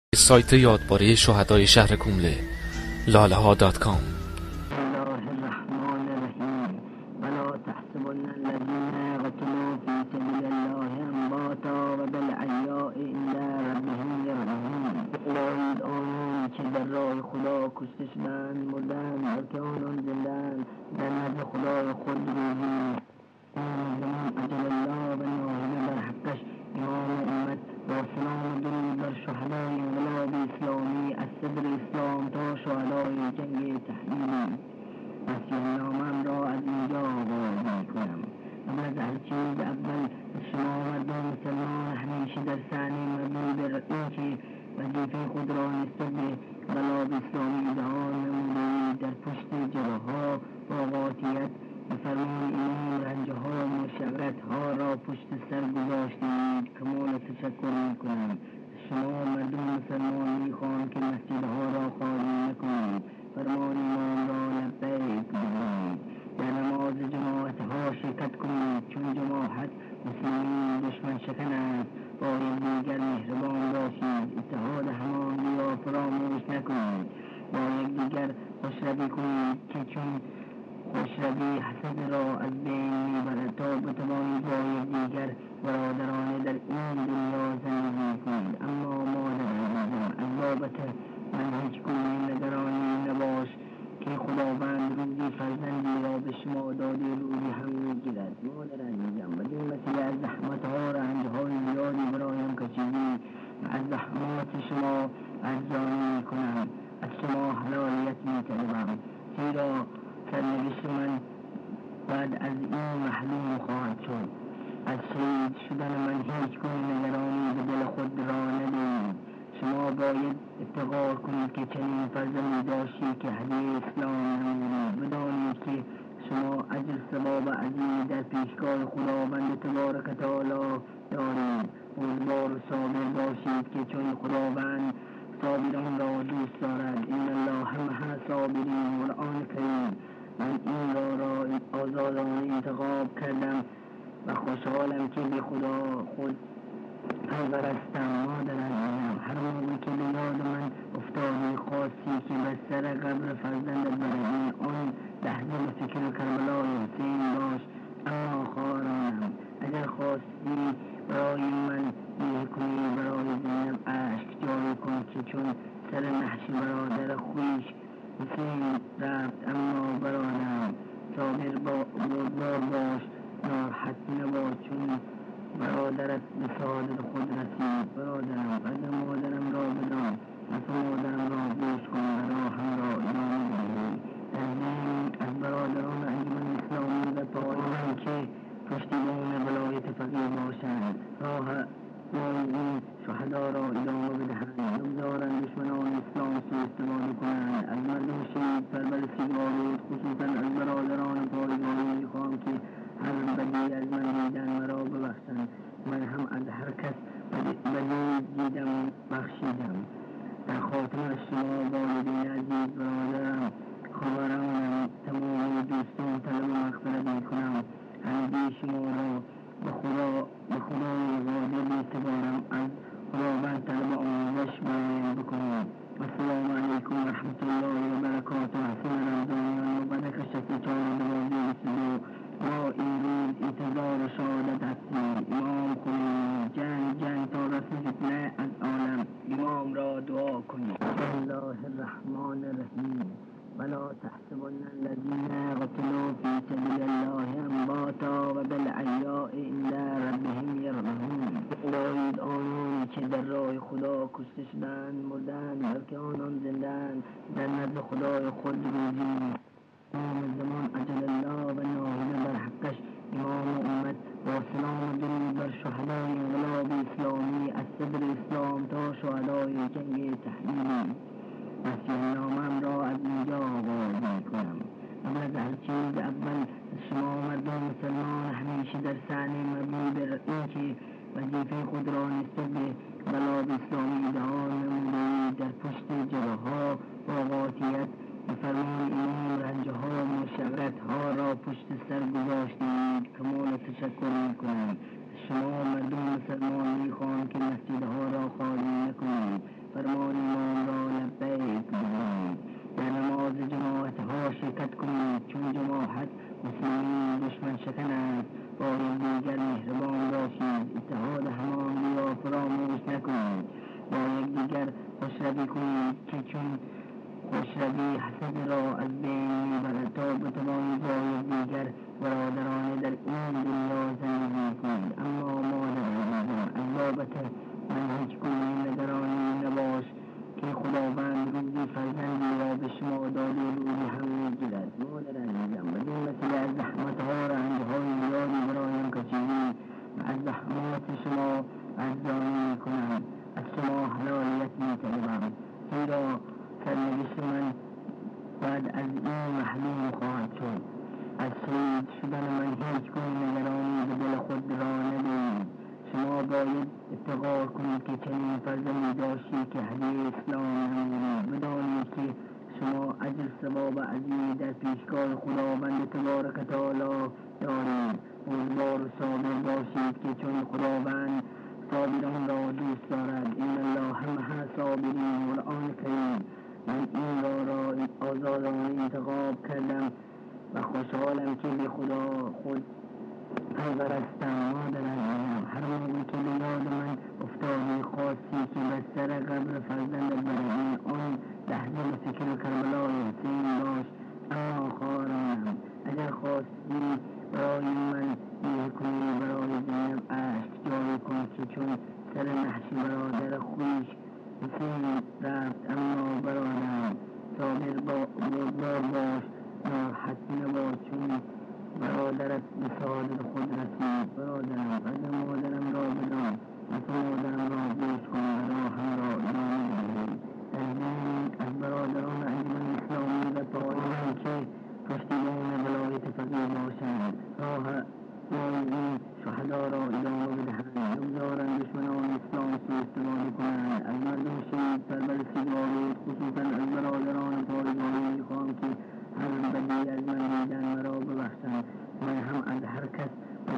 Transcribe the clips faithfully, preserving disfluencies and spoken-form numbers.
سایت یادباره شهدای شهر کومله لاله ها دات کام. بسم الله الرحمن الرحیم. ولا تحسبن الذين قتلوا في سبيل الله امواتا و بالاحیاء عند ربهم یرزقون. دارید آنان که در راه خدا کشته شدند مردند بلکه آنان زنده‌اند در نزد خدای خود روزی زمان اجل الله و ناهید بر حقش امام امت با سلام و درود بر شهدای انقلاب اسلامی از صدر اسلام تا شهدای جنگ تحمیلی. مسیح نامم را از اینجا آغاز می‌کنم. قبل از هر چیز اول شما مردم مسلمان همیشه در صحنه مبنی بر اینکه وظیفه خود را نسبت به انقلاب اسلامی دهان نموده‌اید در پشت جبهه‌ها با قاطعیت به فرمان امام رنجه‌ها و مشورت‌ها را پشت سر گذاشتید. کمال تشکر می‌کنم. شما مردم مسلمان می‌خواهم که مسجدها را خالی نکنید، فرمان امام را لبیک بگویید، در نماز جماعت‌ها شرکت کنید، چون جماعت مسلمین دشمن شکن است. با یکدیگر مهربان باشید، اتحاد هماهنگی را فراموش نکنید، با یکدیگر خوشروی کنید که چون خوشروی حسد را از بین میبرد تا بتوانید با یکدیگر برادرانه در این دنیا زندگی کنید. اما مادر عزیزم، از بابت من هیچ گونه نگرانی نباش که خداوند روزی فرزندی را به شما داده روزی هم میگیرد. مادر عزیزم، بدین وسیله از زحمتها رنجهای زیادی برایم کشیدی و از زحمات شما ارزانی میکنم. از شما حلالیت میطلبم، زیرا سرنوشت من بعد از این محلوم خواهد شد. از شهید شدن من هیچ گونه نگرانی به دل خود را ندهید. شما باید افتخار کنید که چنین فرزندی داشتید که هدیه اسلام نمودید. بدانید که شما اجر ثواب عظیمی در پیشگاه خداوند تبارک تعالی دارید. امیدوار و صابر باشید که چون خداوند صابران را دوست دارد. این الله مع صابرین. قرآن کریم. من این را را آزادانه انتخاب کردم و خوشحالم که به خدا خود پرورستم. مادر عزیزم، هر موقع که به یاد من افتادی خاصی که به سر قبر فرزندت بروی، آن لحظه به فکر کربلای حسین باش. اما خواهرانم، اگر خواستی برای من نیه کنی، برای زینب اشک جاری کن که چون سر نحش برادر خویش حسین رفت. اما برادرم، صابر بردبار باش، ناراحت نباش، چون برادرت به سعادت خود رسید. برادرم، قدر مادرم را بدان، حرف مادرم را گوش کن و راهم را ادامه دهی. در ذهن از برادران انجمن اسلامی و پایان که پشتیبان ولایت فقیه باشند، راه این شهدا را ادامه بدهند، نگذارند دشمنان اسلام سوء استفاده کنند. از مردم شهید پرور سیگارود، خصوصا از برادران پایگاهی میخواهم که هر بدی از من دیدن مرا ببخشند. من هم از هر کس بدی دیدم بخشیدم. در خاطر شما والدین عزیز، برادرم، خواهرانم، تمام دوستان طلب مغفرت میکنم. همگی شما را به خدا به خدای قادر میسپارم. از خداوند طلب آموزش برایم بکنید. السلام علیکم و رحمت الله و برکاته. حسن رمضانیان مبارک شفی چهار دوازده بیست و دو. ما این روز انتظار شهادت هستیم. امام خمینی جنگ جنگ تا رسم فتنه از عالم. امام را دعا کنید. بسم الله الرحمن الرحیم. ولا تحسبن الذين قتلوا في سبيل الله امواتا و بالاحیاء عند ربهم یرزقون. دارید آنان که در راه خدا کشته شدند مردند بلکه آنان زنده‌اند در نزد خدای خود روزی امام زمان اجل الله و ناهید بر حقش امام امت با سلام و درود بر شهدای انقلاب اسلامی از صدر اسلام تا شهدای جنگ تحمیلی. مسیح نامم را از اینجا آغاز می‌کنم. قبل از هر چیز اول شما مردم مسلمان همیشه در صحنه مبنی بر اینکه وظیفه خود را نسبت به انقلاب اسلامی دهان نموده‌اید در پشت جبهه‌ها با قاطعیت به فرمان امام رنجه‌ها و مشورت‌ها را پشت سر گذاشتید. کمال تشکر می‌کنم. شما مردم مسلمان می‌خواهم که مسجدها را خالی نکنید، فرمان فرمان امام را لبیک بگویید. در نماز جماعت ها شرکت کنید، چون جماعت مسلمین دشمن شکن است. با یکدیگر مهربان باشید، اتحاد هماهنگی را فراموش نکنید. با یکدیگر خوشروی کنید که چون خوشروی حسد را از بین میبرد. تا بتوانید با یکدیگر برادرانه در این دنیا زندگی کنید. اما مادران از بابت من هیچ گونه نگرانی نباش که خداوند روزی فرزندی را به شما داده، روزی هم میگیرد. مادر عزیزم، بدین وسیله از زحمتها رنجهای زیادی برایم کشیدید و از زحمات شما ارزانی میکنم. از شما حلالیت میطلبم، زیرا سرنوشت من بعد از این محلوم خواهد شد. از شهید شدن من هیچ گونه نگرانی به دل خود را ندهید. شما باید اتقا کنید که چنین فرزندی داشتید که هدیه اسلام نمودید. بدانید که شما اجر ثواب عظیمی در پیشگاه خداوند تبارک تعالی دارید. امیدوار و صابر باشید که چون خداوند صابران را دوست دارد. این الله مع صابرین. قرآن کریم. من این را را آزادانه انتخاب کردم و خوشحالم که به خدا خود پرورستم. مادرم، هر موقع که به یاد من افتادی خاصی که به سر قبر فرزندت برهی، آن لحظه به فکر کربلای حسین باش. اما خواهرانم، اگر خواستی برای من بیه کنی، برای زینب اشک جاری کن که چون سر نحش برادر خویش حسین رفت. اما برادرم، صابر بردار باش، ناراحت نباش، چون برادرت به سعادت خود رسید. برادرم، قدر مادرم را بدان، مثل مادرم را گوش کن و راهم را ادامه دهید. در ذهن از برادران انجمن اسلامی و طالبان که پشتیبان ولایت فقیه باشند، راه واعظین شهدا را ادامه بدهند، بگذارند دشمنان اسلام سوء استفاده کنند. از مردم شهید پرورسی دارید، خصوصا از برادران طالبان میخواهم که هر بدی از من دیدن مرا ببخشند. من هم از هر کس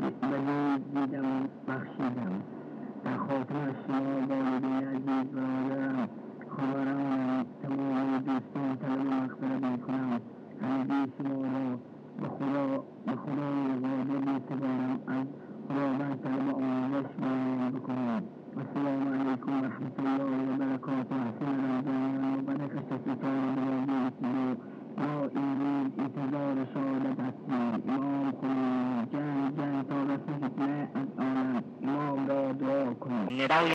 بدی دیدم بخشیدم. در خاطر شما والدین عزیز، برادرم، خواهرانم، تمام دوستان طلب مغفرت میکنم. همگی شما را به خدا به خدای قادر میسپارم. از خداوند طلب آموزش برایم بکنید. السلام علیکم و رحمت الله و برکاته. حسین رمضانیان و برک شفیقان بزرگی رسیده. ما امروز انتظار شهادت هستیم. امام خمینی جنگ جنگ تا رسم فتنه از عالم. امام را دعا کنید.